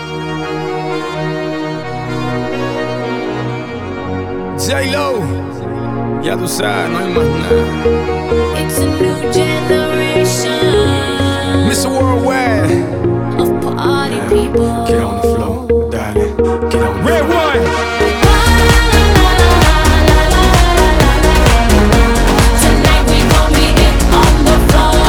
J-Lo, ya tú sabes, no hay más nada. It's a new generation Mr. Worldwide, of party people. get on the floor, darling, get on the floor. Red one. Tonight we gon' be it on the floor.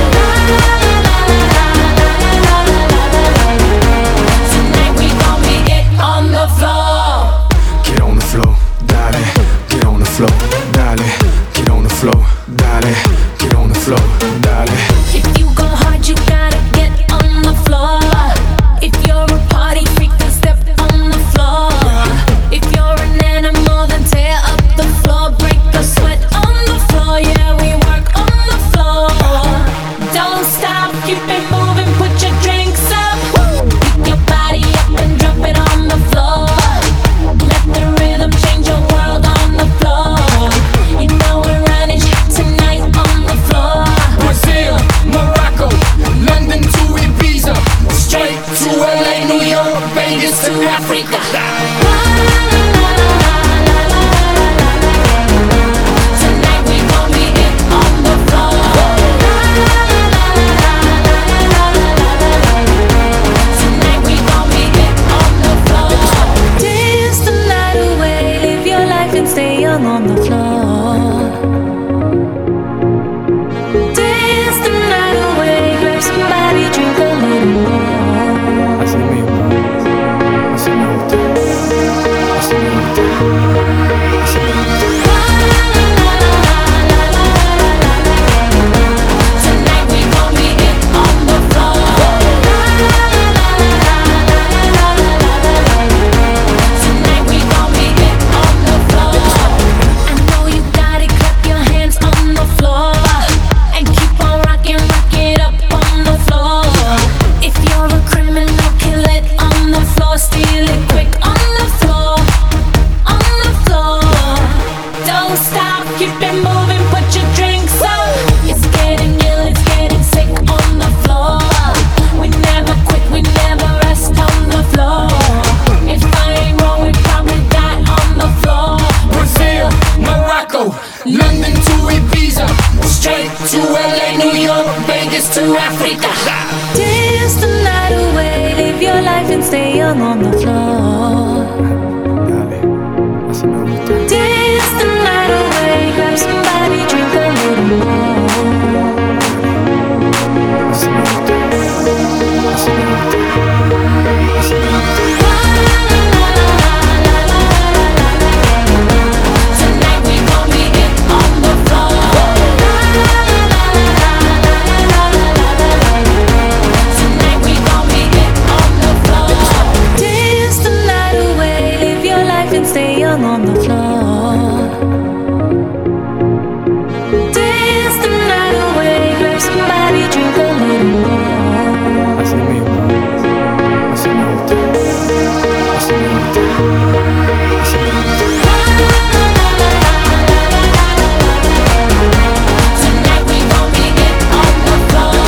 Tonight we gon' be it on the floor. Get on the floor, darling, get on the floor, darling, get on the floor, darling, get on the floor, darling. If you go hard, you gotta get on the floor. If you're a party freak, then step on the floor. If you're an animal, then tear up the floor. Break the sweat on the floor. Yeah, we work on the floor. Don't stop, keep it moving, put your drinks up. Pick your body up and drop it on the floor. Let the rhythm change your world on the floor. You know we're running tonight on the floor. Brazil, Morocco, London to Ibiza, straight to LA, New York, Vegas to Africa. Tonight we gon' be it on the floor. Tonight we gon' be it on the floor. Dance the night away, live your life and stay young on the floor. Dance the night away, grab somebody, drink a little more. Así mismo, así me gusta, así me gusta, así me gusta. Tonight we gon' be it on the floor. Tonight we gon' be it on the floor. I know you got it, clap your hands on the floor and keep on rocking, rock it up on the floor. If you're a criminal, kill it on the floor, steal it quick on the floor, on the floor. Don't stop, keep it moving, put your drinks up. It's getting ill, it's getting sick on the floor. We never quit, we never rest on the floor. If I ain't wrong, we probably die on the floor. Brazil, Morocco, London to Ibiza, straight to LA, New York, Vegas to Africa. Dance the night away, live your life and stay young on the floor. Dale, así me gusta. Dance the night away, grab somebody, drink a little more. Así me gusta, así me gusta, así me gusta. Tonight we gon' be it on the floor. Tonight we gon' be it on the floor. Dance the night away, live your life and stay young on the floor. Dance the night away, grab somebody, drink a little more. Así mismo, así me gusta, así me gusta, así me gusta. Tonight we gon' be it on the floor.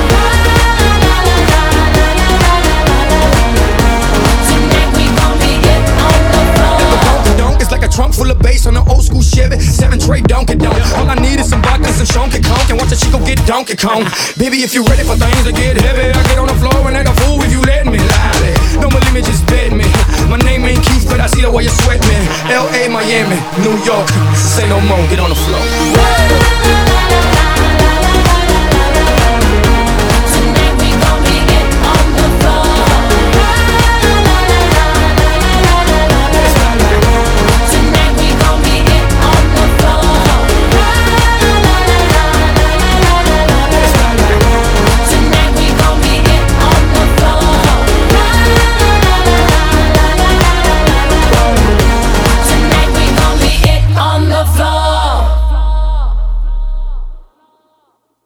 Tonight we gon' be it on the floor. Donk, it's like a trunk full of bass on an old school Chevy 7 tray Donkey Donk. All I need is some vodka and some Shonky Conk, and watch a chico get Donkey Kong. Baby, if you ready for things to get heavy, I get on the floor and act a fool if you let me. Lie. Don't believe me, just bet me. My name ain't Keith, but I see the way you sweat me. L.A., Miami, New York, say no more, get on the floor.